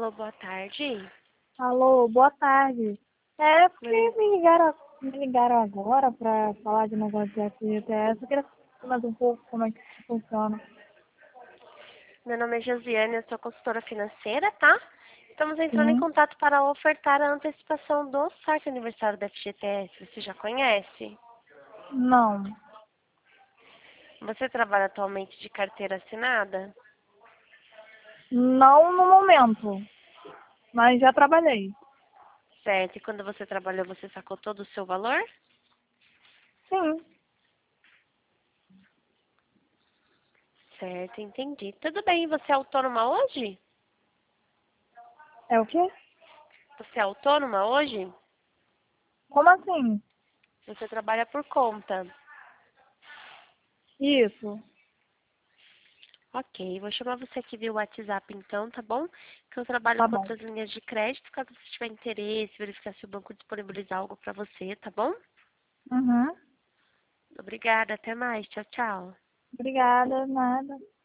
Alô, boa tarde. Alô, boa tarde. É porque Oi. me ligaram agora para falar de negócio de FGTS. Eu queria saber mais um pouco como é que funciona. Meu nome é Josiane, eu sou consultora financeira, tá? Estamos entrando em Sim? contato para ofertar a antecipação do sorte aniversário da FGTS. Você já conhece? Não. Você trabalha atualmente de carteira assinada? Não no momento, mas já trabalhei. Certo. E quando você trabalhou, você sacou todo o seu valor? Sim. Certo, entendi. Tudo bem. Você é autônoma hoje? É o quê? Você é autônoma hoje? Como assim? Você trabalha por conta. Isso. Ok, vou chamar você aqui via WhatsApp então, tá bom? Que eu trabalho Tá com bom. outras linhas de crédito, caso você tiver interesse, verificar se o banco disponibilizar algo para você, tá bom? Uhum. Obrigada, até mais. Tchau, tchau. Obrigada, nada.